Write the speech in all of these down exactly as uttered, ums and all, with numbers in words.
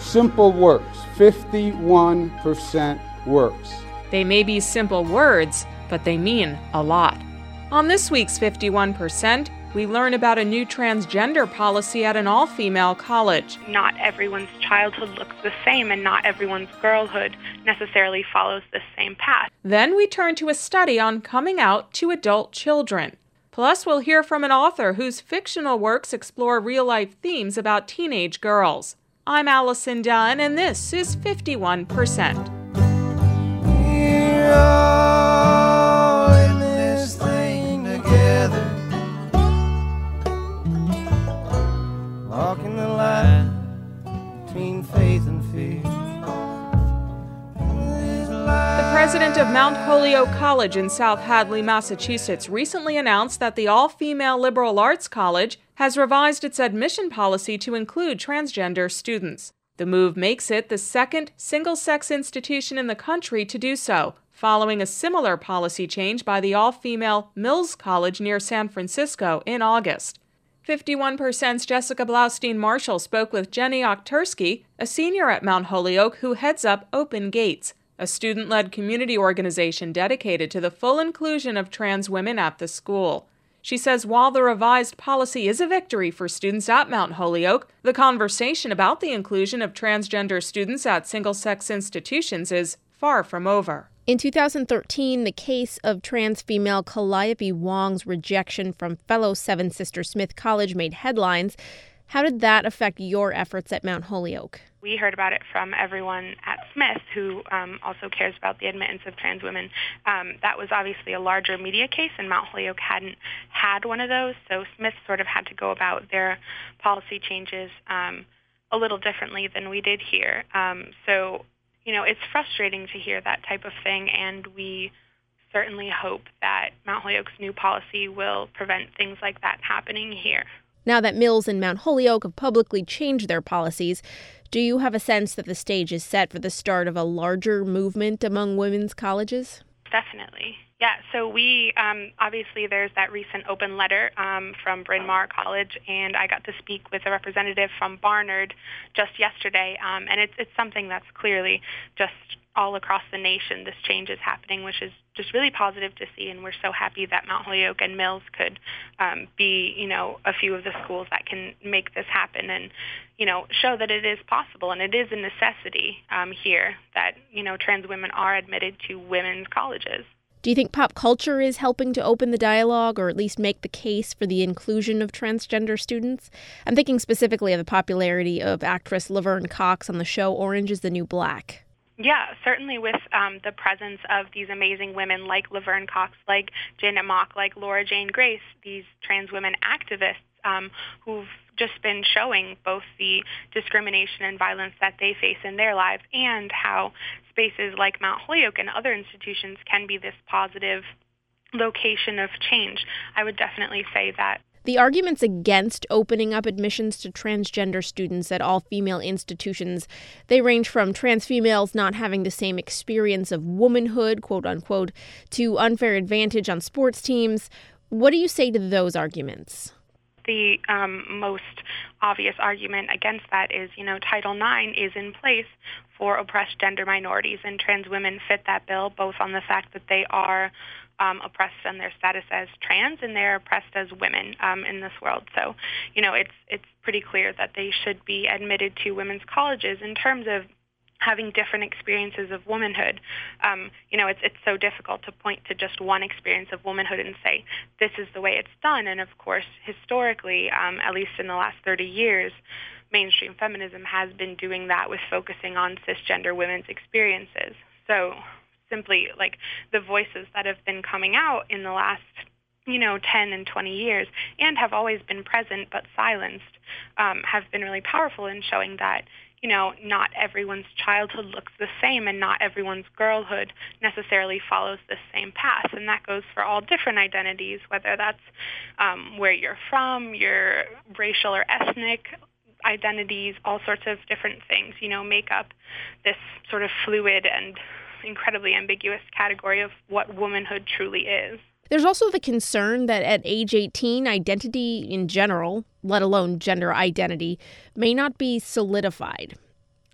Simple works. fifty-one percent works. They may be simple words, but they mean a lot. On this week's fifty-one percent, we learn about a new transgender policy at an all-female college. Not everyone's childhood looks the same, and not everyone's girlhood necessarily follows the same path. Then we turn to a study on coming out to adult children. Plus, we'll hear from an author whose fictional works explore real-life themes about teenage girls. I'm Allison Dunn, and this is fifty-one percent. We're all in this thing together, walking the line between faith and fear. The president of Mount Holyoke College in South Hadley, Massachusetts, recently announced that the all-female liberal arts college has revised its admission policy to include transgender students. The move makes it the second single-sex institution in the country to do so, following a similar policy change by the all-female Mills College near San Francisco in August. fifty-one percent's Jessica Blaustein-Marshall spoke with Jenny Oktursky, a senior at Mount Holyoke who heads up Open Gates, a student-led community organization dedicated to the full inclusion of trans women at the school. She says while the revised policy is a victory for students at Mount Holyoke, the conversation about the inclusion of transgender students at single-sex institutions is far from over. In two thousand thirteen, the case of trans female Calliope Wong's rejection from fellow Seven Sisters Smith College made headlines. How did that affect your efforts at Mount Holyoke? We heard about it from everyone at Smith, who um, also cares about the admittance of trans women. Um, that was obviously a larger media case, and Mount Holyoke hadn't had one of those, so Smith sort of had to go about their policy changes um, a little differently than we did here. Um, so, you know, it's frustrating to hear that type of thing, and we certainly hope that Mount Holyoke's new policy will prevent things like that happening here. Now that Mills and Mount Holyoke have publicly changed their policies, do you have a sense that the stage is set for the start of a larger movement among women's colleges? Definitely. Yeah, so we, um, obviously there's that recent open letter um, from Bryn Mawr College, and I got to speak with a representative from Barnard just yesterday, um, and it's, it's something that's clearly just all across the nation. This change is happening, which is just really positive to see, and we're so happy that Mount Holyoke and Mills could um, be, you know, a few of the schools that can make this happen and, you know, show that it is possible, and it is a necessity um, here that, you know, trans women are admitted to women's colleges. Do you think pop culture is helping to open the dialogue or at least make the case for the inclusion of transgender students? I'm thinking specifically of the popularity of actress Laverne Cox on the show Orange is the New Black. Yeah, certainly with um, the presence of these amazing women like Laverne Cox, like Janet Mock, like Laura Jane Grace, these trans women activists um, who've just been showing both the discrimination and violence that they face in their lives and how spaces like Mount Holyoke and other institutions can be this positive location of change. I would definitely say that. The arguments against opening up admissions to transgender students at all-female institutions, they range from trans females not having the same experience of womanhood, quote-unquote, to unfair advantage on sports teams. What do you say to those arguments? The um, most obvious argument against that is, you know, Title nine is in place for oppressed gender minorities, and trans women fit that bill, both on the fact that they are um, oppressed on their status as trans and they're oppressed as women um, in this world. So, you know, it's it's pretty clear that they should be admitted to women's colleges. In terms of having different experiences of womanhood, um, you know, it's it's so difficult to point to just one experience of womanhood and say, this is the way it's done. And of course, historically, um, at least in the last thirty years, mainstream feminism has been doing that with focusing on cisgender women's experiences. So simply, like, the voices that have been coming out in the last, you know, ten and twenty years and have always been present but silenced um, have been really powerful in showing that, you know, not everyone's childhood looks the same and not everyone's girlhood necessarily follows the same path. And that goes for all different identities, whether that's um, where you're from, your racial or ethnic identities, all sorts of different things, you know, make up this sort of fluid and incredibly ambiguous category of what womanhood truly is. There's also the concern that at age eighteen, identity in general, let alone gender identity, may not be solidified.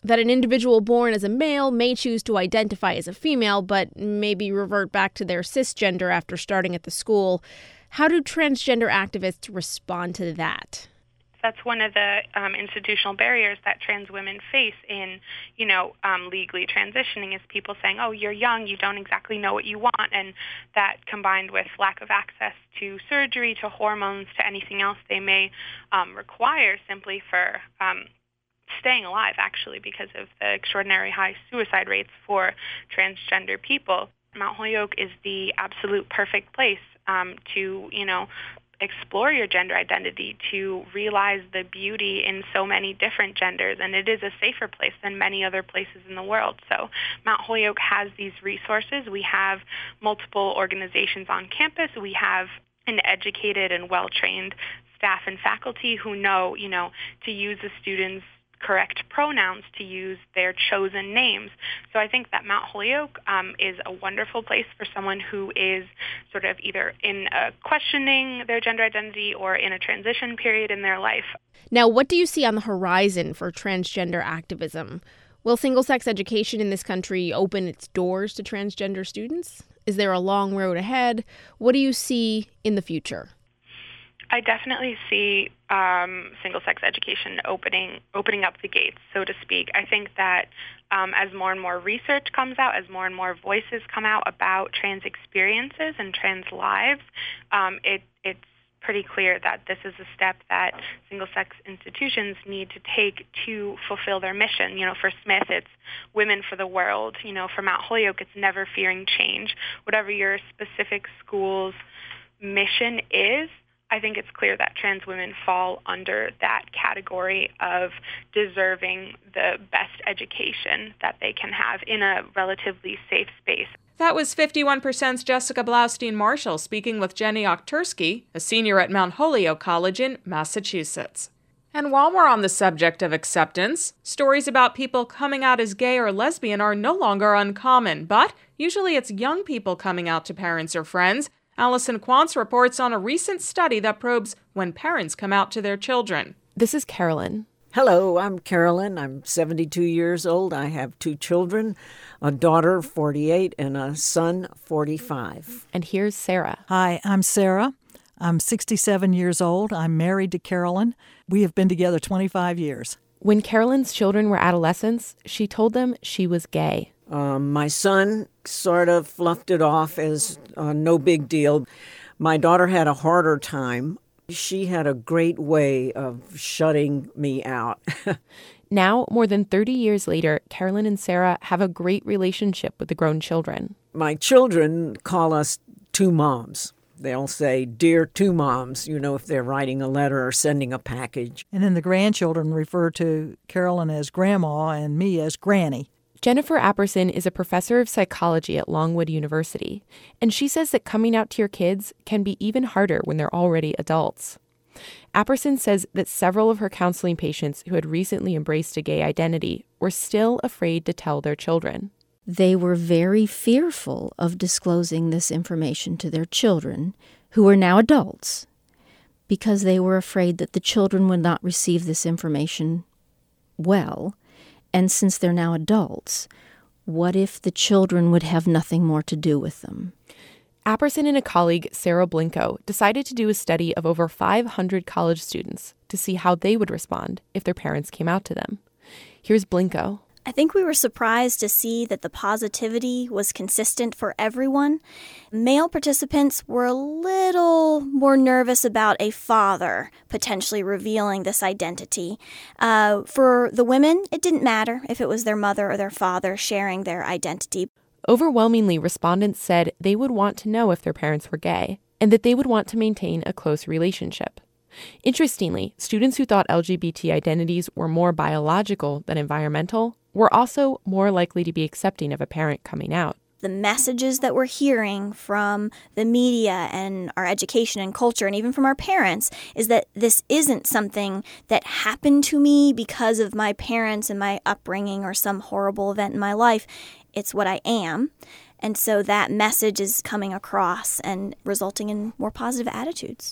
that an individual born as a male may choose to identify as a female, but maybe revert back to their cisgender after starting at the school. How do transgender activists respond to that? That's one of the um, institutional barriers that trans women face in, you know, um, legally transitioning, is people saying, oh, you're young, you don't exactly know what you want. And that, combined with lack of access to surgery, to hormones, to anything else they may um, require simply for um, staying alive, actually, because of the extraordinary high suicide rates for transgender people. Mount Holyoke is the absolute perfect place um, to, you know, explore your gender identity, to realize the beauty in so many different genders, and it is a safer place than many other places in the world. So Mount Holyoke has these resources. We have multiple organizations on campus. We have an educated and well-trained staff and faculty who know, you know, to use the students' correct pronouns, to use their chosen names. So I think that Mount Holyoke um, is a wonderful place for someone who is sort of either in a questioning their gender identity or in a transition period in their life. Now, what do you see on the horizon for transgender activism? Will single-sex education in this country open its doors to transgender students? Is there a long road ahead? What do you see in the future? I definitely see um, single-sex education opening opening up the gates, so to speak. I think that um, as more and more research comes out, as more and more voices come out about trans experiences and trans lives, um, it, it's pretty clear that this is a step that single-sex institutions need to take to fulfill their mission. You know, for Smith, it's Women for the World. You know, for Mount Holyoke, it's Never Fearing Change. Whatever your specific school's mission is, I think it's clear that trans women fall under that category of deserving the best education that they can have in a relatively safe space. That was fifty-one percent's Jessica Blaustein-Marshall speaking with Jenny Okturski, a senior at Mount Holyoke College in Massachusetts. And while we're on the subject of acceptance, stories about people coming out as gay or lesbian are no longer uncommon, but usually it's young people coming out to parents or friends. Allison Quantz reports on a recent study that probes when parents come out to their children. This is Carolyn. Hello, I'm Carolyn. I'm seventy-two years old. I have two children, a daughter, forty-eight, and a son, forty-five. And here's Sarah. Hi, I'm Sarah. I'm sixty-seven years old. I'm married to Carolyn. We have been together twenty-five years. When Carolyn's children were adolescents, she told them she was gay. Um, my son sort of fluffed it off as uh, no big deal. My daughter had a harder time. She had a great way of shutting me out. Now, more than thirty years later, Carolyn and Sarah have a great relationship with the grown children. My children call us two moms. They'll say, dear two moms, you know, if they're writing a letter or sending a package. And then the grandchildren refer to Carolyn as grandma and me as granny. Jennifer Apperson is a professor of psychology at Longwood University, and she says that coming out to your kids can be even harder when they're already adults. Apperson says that several of her counseling patients who had recently embraced a gay identity were still afraid to tell their children. They were very fearful of disclosing this information to their children, who are now adults, because they were afraid that the children would not receive this information well. And since they're now adults, what if the children would have nothing more to do with them? Apperson and a colleague, Sarah Blinko, decided to do a study of over five hundred college students to see how they would respond if their parents came out to them. Here's Blinko. I think we were surprised to see that the positivity was consistent for everyone. Male participants were a little more nervous about a father potentially revealing this identity. Uh, for the women, it didn't matter if it was their mother or their father sharing their identity. Overwhelmingly, respondents said they would want to know if their parents were gay and that they would want to maintain a close relationship. Interestingly, students who thought L G B T identities were more biological than environmental were also more likely to be accepting of a parent coming out. The messages that we're hearing from the media and our education and culture, and even from our parents, is that this isn't something that happened to me because of my parents and my upbringing or some horrible event in my life. It's what I am. And so that message is coming across and resulting in more positive attitudes.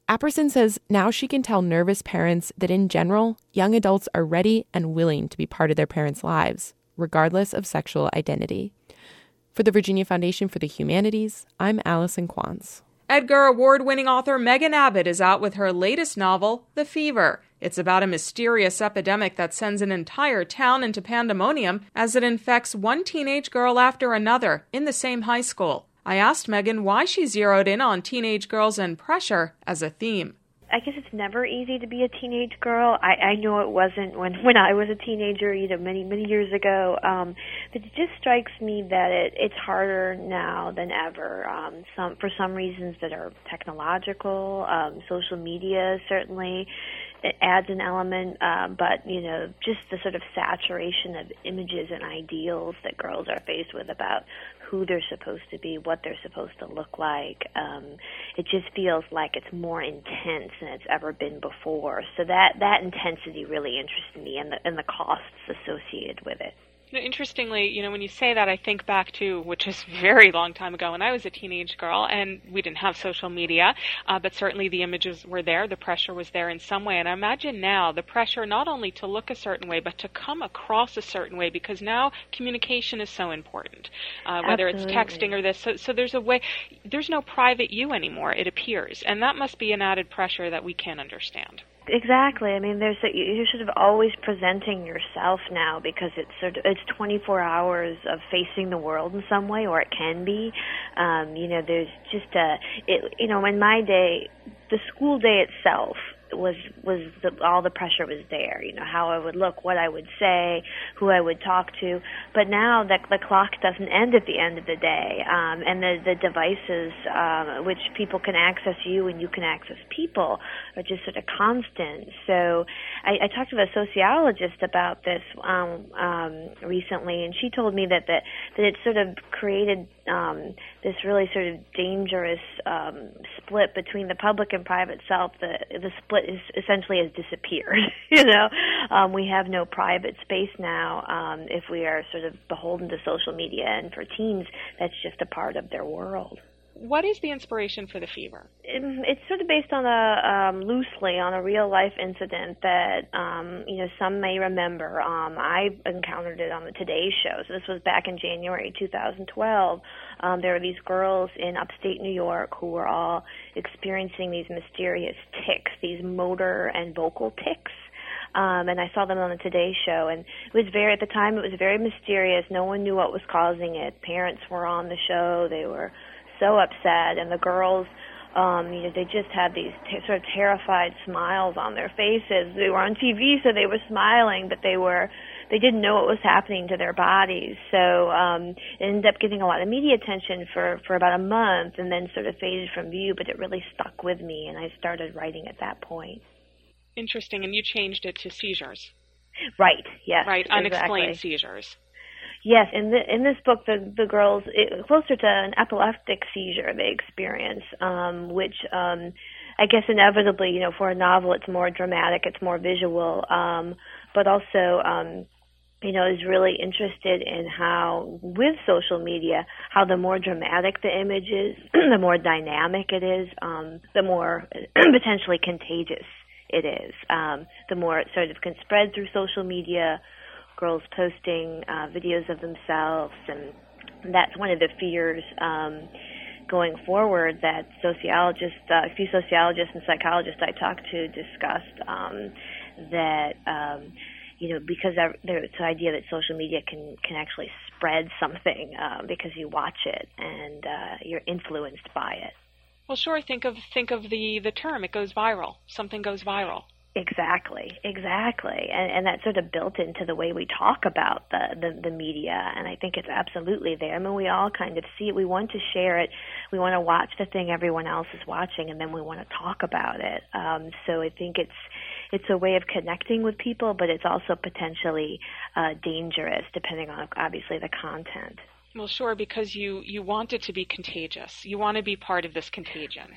Apperson says now she can tell nervous parents that in general, young adults are ready and willing to be part of their parents' lives, regardless of sexual identity. For the Virginia Foundation for the Humanities, I'm Allison Quantz. Edgar Award-winning author Megan Abbott is out with her latest novel, The Fever. It's about a mysterious epidemic that sends an entire town into pandemonium as it infects one teenage girl after another in the same high school. I asked Megan why she zeroed in on teenage girls and pressure as a theme. I guess it's never easy to be a teenage girl. I, I know it wasn't when, when I was a teenager, you know, many, many years ago. Um, but it just strikes me that it, it's harder now than ever. Um, some for some reasons that are technological, um, social media certainly it adds an element, uh, but, you know, just the sort of saturation of images and ideals that girls are faced with about who they're supposed to be, what they're supposed to look like. Um, it just feels like it's more intense than it's ever been before. So that, that intensity really interests me, and the, and the costs associated with it. Interestingly, you know, when you say that, I think back to, which is a very long time ago, when I was a teenage girl, and we didn't have social media, uh, but certainly the images were there, the pressure was there in some way. And I imagine now the pressure not only to look a certain way, but to come across a certain way, because now communication is so important, uh, whether Absolutely. It's texting or this. So, so there's a way, there's no private you anymore, it appears. And that must be an added pressure that we can't understand. Exactly. I mean, there's a, you're sort of always presenting yourself now, because it's sort of it's twenty-four hours of facing the world in some way, or it can be. Um, you know, there's just a, it, you know, in my day, the school day itself was was the, all the pressure was there. You know, how I would look, what I would say, who I would talk to. But now the the clock doesn't end at the end of the day, um, and the the devices um, which people can access you and you can access people are just sort of constant. So I, I talked to a sociologist about this um, um, recently, and she told me that that that it sort of created um, this really sort of dangerous um, split between the public and private self. The the split is essentially has disappeared. you know, um, we have no private space now um, if we are sort of beholden to social media, and for teens, that's just a part of their world. What is the inspiration for The Fever? It's sort of based on a um, loosely on a real life incident that um, you know some may remember. Um, I encountered it on the Today Show. So this was back in January two thousand twelve. Um, there were these girls in upstate New York who were all experiencing these mysterious tics, these motor and vocal tics. Um, and I saw them on the Today Show, and it was very, at the time, it was very mysterious. No one knew what was causing it. Parents were on the show. They were so upset, and the girls, um, you know, they just had these t- sort of terrified smiles on their faces. They were on T V, so they were smiling, but they were, they didn't know what was happening to their bodies. So um, it ended up getting a lot of media attention for, for about a month, and then sort of faded from view, but it really stuck with me, and I started writing at that point. Interesting, and you changed it to seizures. Right, yes. Right, unexplained exactly. seizures. Yes, in the, in this book, the the girls, it, closer to an epileptic seizure they experience, um, which um, I guess inevitably, you know, for a novel, it's more dramatic, it's more visual, um, but also, um, you know, is really interested in how, with social media, how the more dramatic the image is, the more dynamic it is, um, the more potentially contagious it is, um, the more it sort of can spread through social media. Girls posting uh, videos of themselves, and that's one of the fears um, going forward that sociologists, uh, a few sociologists and psychologists I talked to discussed um, that, um, you know, because there's the idea that social media can, can actually spread something uh, because you watch it and uh, you're influenced by it. Well, sure, think of think of the, the term, it goes viral. Something goes viral. Exactly, exactly, and and that's sort of built into the way we talk about the, the the media, and I think it's absolutely there. I mean, we all kind of see it. We want to share it. We want to watch the thing everyone else is watching, and then we want to talk about it. Um, so I think it's it's a way of connecting with people, but it's also potentially uh, dangerous, depending on obviously the content. Well, sure, because you, you want it to be contagious. You want to be part of this contagion.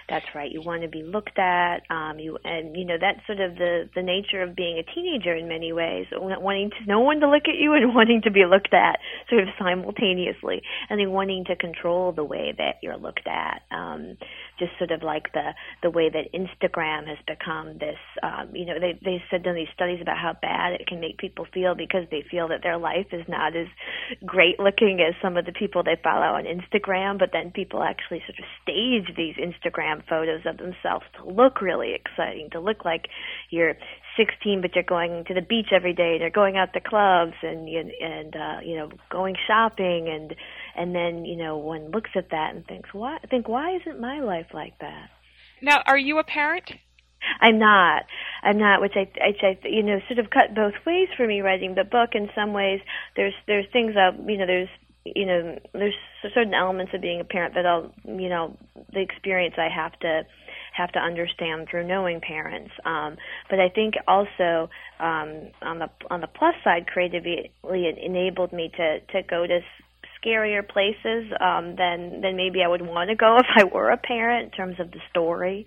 That's right. You want to be looked at. Um, you and you know that's sort of the the nature of being a teenager in many ways, wanting to no one to look at you and wanting to be looked at sort of simultaneously, and then wanting to control the way that you're looked at. Um, just sort of like the the way that Instagram has become this. Um, you know, they they said in these studies about how bad it can make people feel because they feel that their life is not as great looking as some of the people they follow on Instagram, but then people actually sort of stage these Instagram photos of themselves to look really exciting, to look like you're sixteen but you're going to the beach every day and you're going out to clubs and and uh, you know going shopping, and and then you know one looks at that and thinks, why think why isn't my life like that? Now, are you a parent? I'm not. I'm not, which I, which I, you know, sort of cut both ways for me writing the book. In some ways, there's there's things that, you know, there's, you know, there's certain elements of being a parent that I'll, you know, the experience I have to have to understand through knowing parents. Um, but I think also um, on the on the plus side, creatively, it enabled me to to go to scarier places um, than than maybe I would want to go if I were a parent in terms of the story.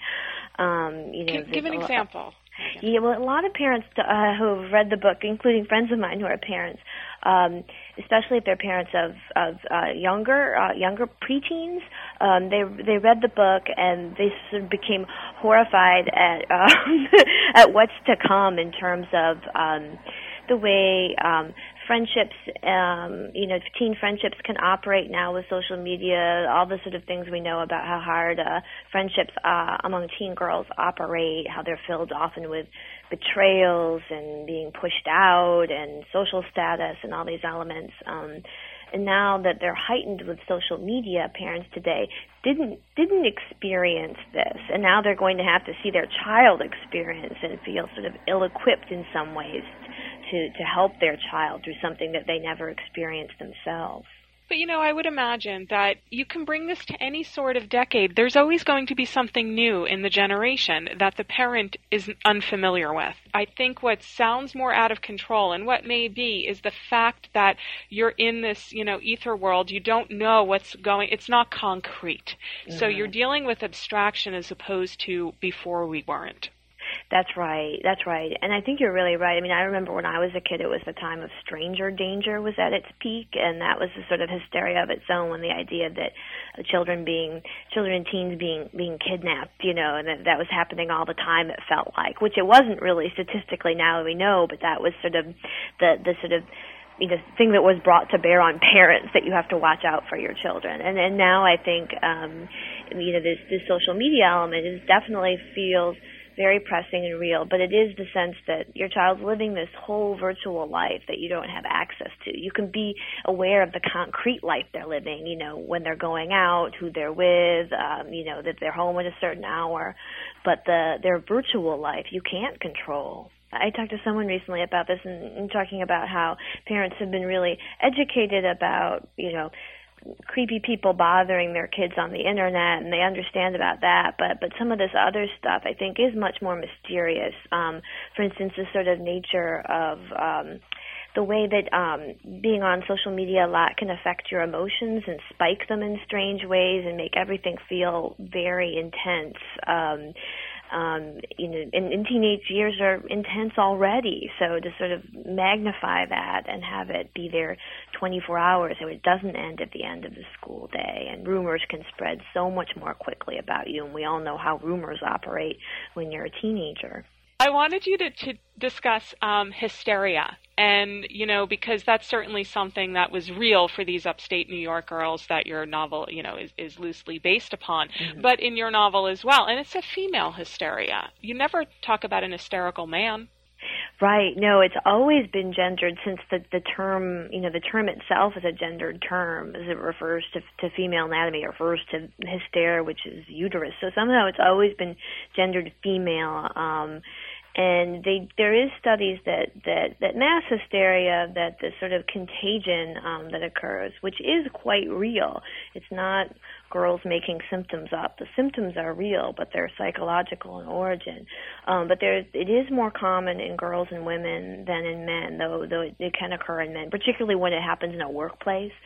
Um, you know, give, give an example. Yeah, well, a lot of parents uh, who have read the book, including friends of mine who are parents, um, especially if they're parents of of uh, younger uh, younger preteens, um, they they read the book and they sort of became horrified at um, at what's to come in terms of um, the way um, friendships, um, you know, teen friendships can operate now with social media, all the sort of things we know about how hard uh, friendships uh, among teen girls operate, how they're filled often with betrayals and being pushed out and social status and all these elements. Um, and now that they're heightened with social media, parents today didn't didn't experience this, and now they're going to have to see their child experience and feel sort of ill-equipped in some ways to, to help their child through something that they never experienced themselves. But, you know, I would imagine that you can bring this to any sort of decade. There's always going to be something new in the generation that the parent is unfamiliar with. I think what sounds more out of control and what may be is the fact that you're in this, you know, ether world. You don't know what's going, it's not concrete. Mm-hmm. So you're dealing with abstraction as opposed to before we weren't. That's right. That's right. And I think you're really right. I mean, I remember when I was a kid, it was the time of stranger danger was at its peak, and that was the sort of hysteria of its own when the idea that children being, children and teens being, being kidnapped, you know, and that, that was happening all the time, it felt like, which it wasn't really statistically now that we know, but that was sort of the, the sort of, you know, thing that was brought to bear on parents that you have to watch out for your children. And and now I think, um, you know, this, this social media element is definitely feels very pressing and real, but it is the sense that your child's living this whole virtual life that you don't have access to. You can be aware of the concrete life they're living, you know, when they're going out, who they're with, um, you know, that they're home at a certain hour, but the their virtual life you can't control. I talked to someone recently about this and, and talking about how parents have been really educated about, you know, creepy people bothering their kids on the internet, and they understand about that, but but some of this other stuff I think is much more mysterious. Um, for instance, the sort of nature of um, the way that um, being on social media a lot can affect your emotions and spike them in strange ways and make everything feel very intense. Um, Um, you know, and, and teenage years are intense already, so to sort of magnify that and have it be there twenty-four hours so it doesn't end at the end of the school day, and rumors can spread so much more quickly about you, and we all know how rumors operate when you're a teenager. I wanted you to, to discuss um, hysteria, and, you know, because that's certainly something that was real for these upstate New York girls that your novel, you know, is, is loosely based upon, mm-hmm. but in your novel as well, and it's a female hysteria. You never talk about an hysterical man. Right. No, it's always been gendered since the, the term, you know, the term itself is a gendered term as it refers to, to female anatomy, it refers to hysteria, which is uterus. So somehow it's always been gendered female. Um, and they, there is studies that, that, that mass hysteria, that the sort of contagion um, that occurs, which is quite real. It's not girls making symptoms up. The symptoms are real, but they're psychological in origin. Um, but there's, it is more common in girls and women than in men, though, though it, it can occur in men, particularly when it happens in a workplace.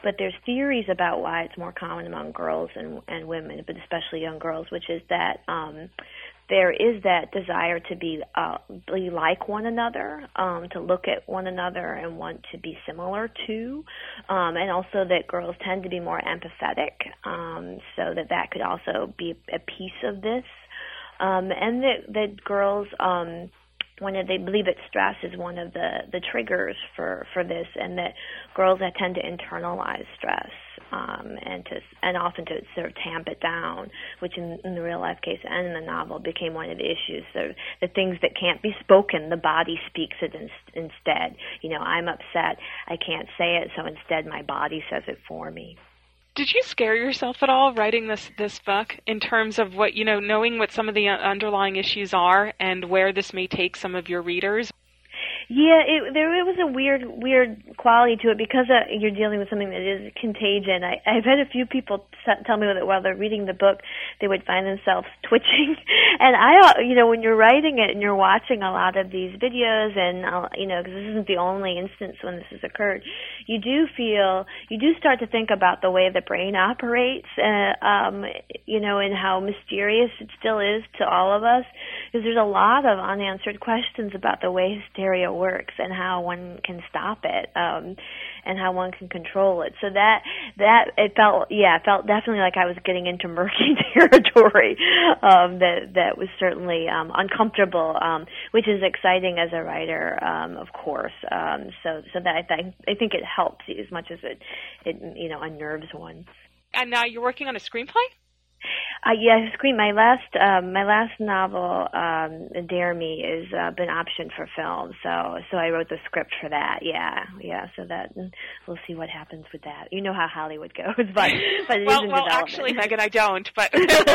but there's theories about why it's more common among girls and, and women, but especially young girls, which is that um, there is that desire to be, uh, be like one another, um, to look at one another and want to be similar to, um, and also that girls tend to be more empathetic, um, so that that could also be a piece of this, um, and that, that girls, um, when they believe that stress is one of the, the triggers for, for this, and that girls that tend to internalize stress um, and to and often to sort of tamp it down, which in, in the real life case and in the novel became one of the issues. So the things that can't be spoken, the body speaks it in, instead. You know, I'm upset, I can't say it, so instead my body says it for me. Did you scare yourself at all writing this this book in terms of what, you know, knowing what some of the underlying issues are and where this may take some of your readers? Yeah, it, there it was a weird, weird quality to it because uh, you're dealing with something that is contagion. I, I've had a few people tell me that while they're reading the book, they would find themselves twitching. And I, you know, when you're writing it and you're watching a lot of these videos, and uh, you know, because this isn't the only instance when this has occurred, you do feel, you do start to think about the way the brain operates, uh, um, you know, and how mysterious it still is to all of us. Because there's a lot of unanswered questions about the way hysteria works and how one can stop it, um, and how one can control it. So that that it felt, yeah, it felt definitely like I was getting into murky territory. Um, that that was certainly um, uncomfortable, um, which is exciting as a writer, um, of course. Um, so so that I, th- I think it helps as much as it it you know unnerves one. And now you're working on a screenplay? Uh, yeah, Scream. My last, um, my last novel, um, Dare Me, has uh, been optioned for film. So, so I wrote the script for that. Yeah, yeah. So that we'll see what happens with that. You know how Hollywood goes, but but it well, is in well, development. actually, Megan, I don't. But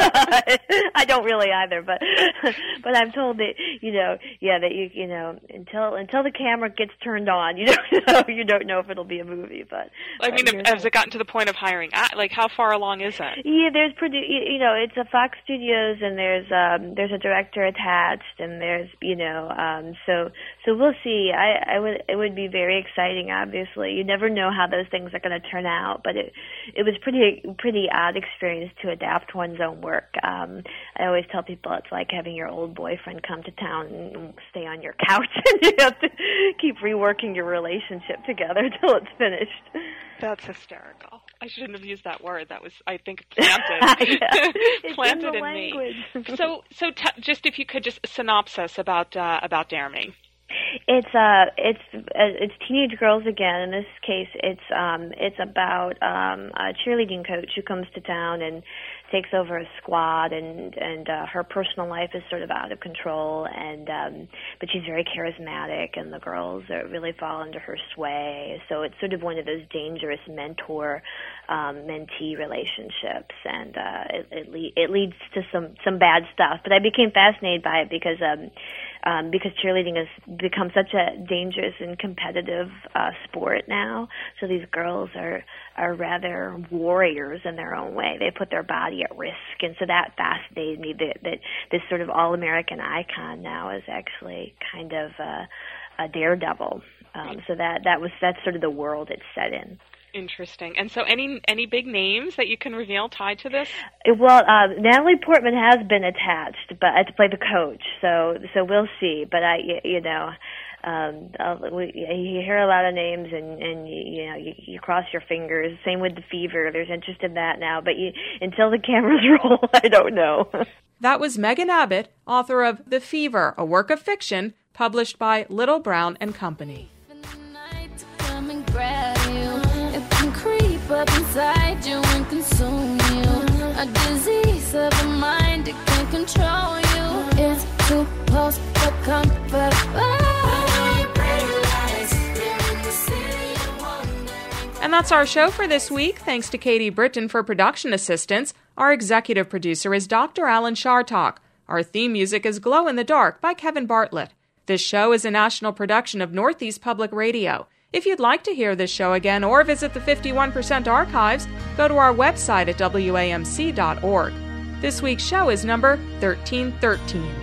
I don't really either. But but I'm told that you know, yeah, that you you know until until the camera gets turned on, you don't know you don't know if it'll be a movie. But I mean, but has it gotten to the point of hiring? Like, how far along is it? Yeah, there's produ- you know, it's a Fox Studios, and there's um, there's a director attached, and there's you know, um, so so we'll see. I, I would it would be very exciting. Obviously, you never know how those things are going to turn out, but it it was pretty pretty odd experience to adapt one's own work. Um, I always tell people it's like having your old boyfriend come to town and stay on your couch, and you have to keep reworking your relationship together till it's finished. That's hysterical. I shouldn't have used that word. That was, I think, planted, planted in, in me. So, so t- just if you could just synopsis about uh, about Dare Me. It's uh, it's uh, it's teenage girls again. In this case, it's um, it's about um, a cheerleading coach who comes to town and takes over a squad, and and uh, her personal life is sort of out of control, and um, but she's very charismatic, and the girls are, really fall under her sway. So it's sort of one of those dangerous mentor um, mentee relationships, and uh, it it, le- it leads to some some bad stuff. But I became fascinated by it because. Um, Um, because cheerleading has become such a dangerous and competitive uh, sport now. So these girls are, are rather warriors in their own way. They put their body at risk. And so that fascinated me, that, that this sort of all-American icon now is actually kind of a, a daredevil. Um, so that, that was that's sort of the world it's set in. Interesting. And so any any big names that you can reveal tied to this? Well, uh, Natalie Portman has been attached, but uh, to play the coach. So so we'll see. But I, you know, um, I'll, we, you hear a lot of names, and and you, you know you, you cross your fingers. Same with The Fever. There's interest in that now, but you, until the cameras roll, I don't know. That was Megan Abbott, author of The Fever, a work of fiction published by Little Brown and Company. Creep up inside you and consume you. A disease of the mind, it can control you. It's too close for comfort. And that's our show for this week. Thanks to Katie Britton for production assistance. Our executive producer is Doctor Alan Shartok. Our theme music is Glow in the Dark by Kevin Bartlett. This show is a national production of Northeast Public Radio. If you'd like to hear this show again or visit the fifty-one percent archives, go to our website at W A M C dot org. This week's show is number thirteen thirteen.